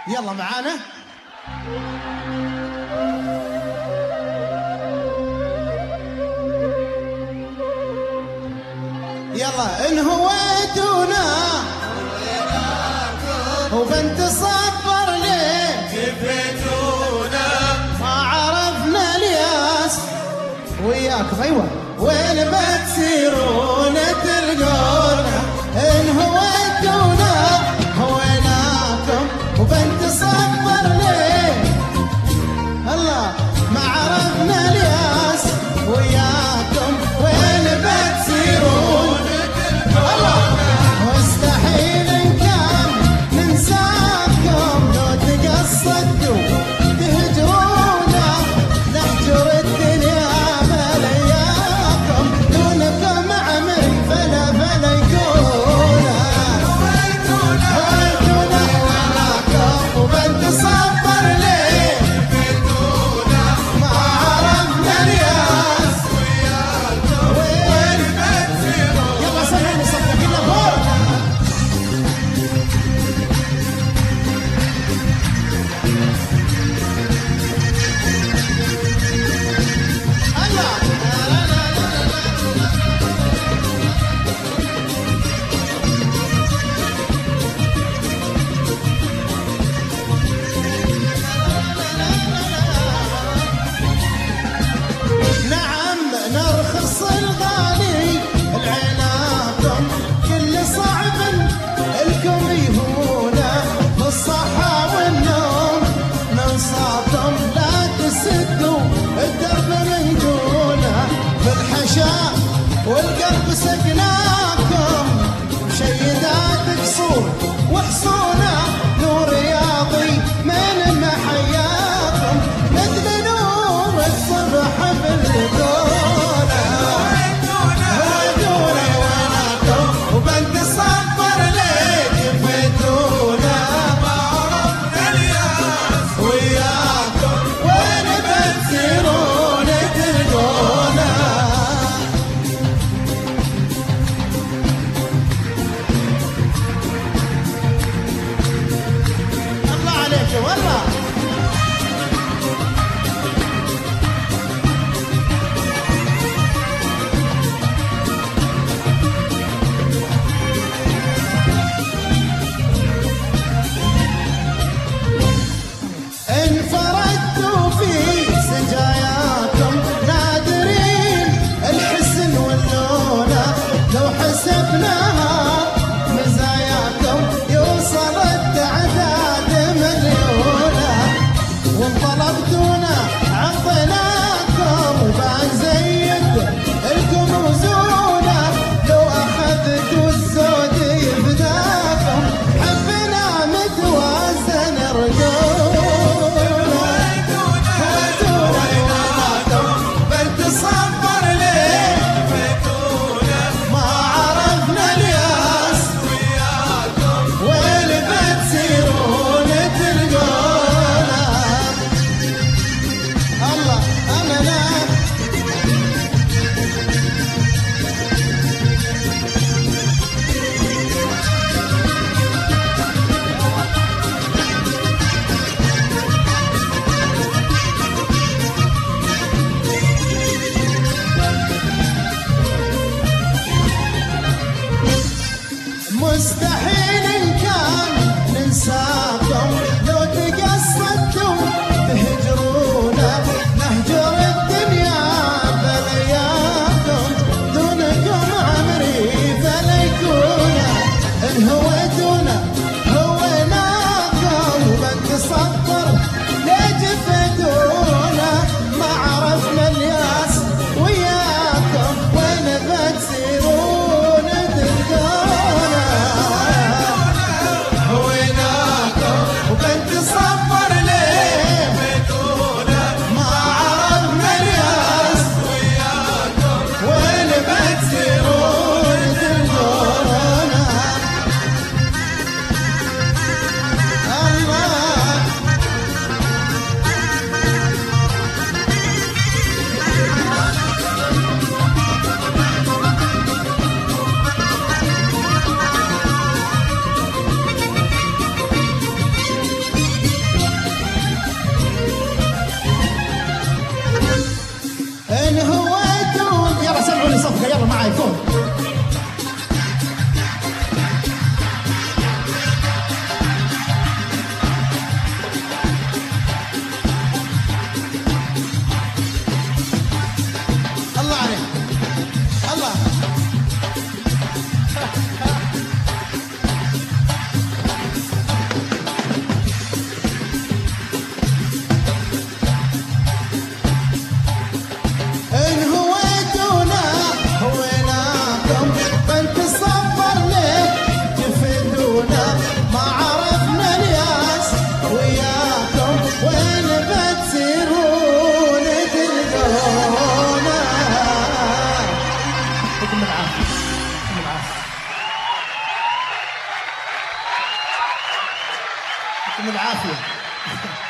يلا معانا. يلا إن هويتونا وبنت صبر ليه جبتونا ما عرفنا الياس وياكم. أيوة وين بتسيرون تلقونا إن هويتونا هويناكم وبنت صبر ليه الله ما عرفنا الياس وياكم وين بتسيرون مستحيل إن كان ننساكم لو تقصدوا تهجرونا نهجر الدنيا ملياكم دونكم عمري فلا يكونا هويتونا هويناكم وبنت صبر ليه ما عرفنا الياس وين بتسيرون. يلا سمعني صفة كلها فوق. نعم نرخص الغالي العناكم كل صعب الكم يهونا بالصحة والنوم ننصاكم لا تسدوا الدرب من جونا بالحشاء والقلب سقناكم شيدات قصور وحصونا نور رياضي من محياكم مثل نور الصبح بالدولة هويتونا ويناكم وبنت صبر ليه جبتونا ما عرفنا الياس وياكم وين بتسيرون تلقونا. الله عليك والله. انفردتوا في سجاياكم نادرين الحسن واللونة لو حسبناها مزاياكم يوصل التعداد مليونة وانطلبتونا عطيناكم وبان زيد الكم وزونة لو اخذتوا الزود يفداكم حبنا متوازن رجونا هويتونا ويناكم بنت صبر ليه ما عرفنا الياس وياكم وين بتسيرون تلقونا. الله أمنا مستحيل إن كان ننساكم لو تقصدتوا تهجرونا نهجر الدنيا بلياكم دونكم عمري فلا يكونا إن هويتونا هويناكم وبنت صبر ليه جفتونا ما عرفنا الياس وياكم وين بتسيرون تلقونا. ننساكم بنتصبر ليه تفيدونا ما عرفنا الياس وياكم وين بتسيرون تلقونا. يعطيكم العافية. يعطيكم العافية.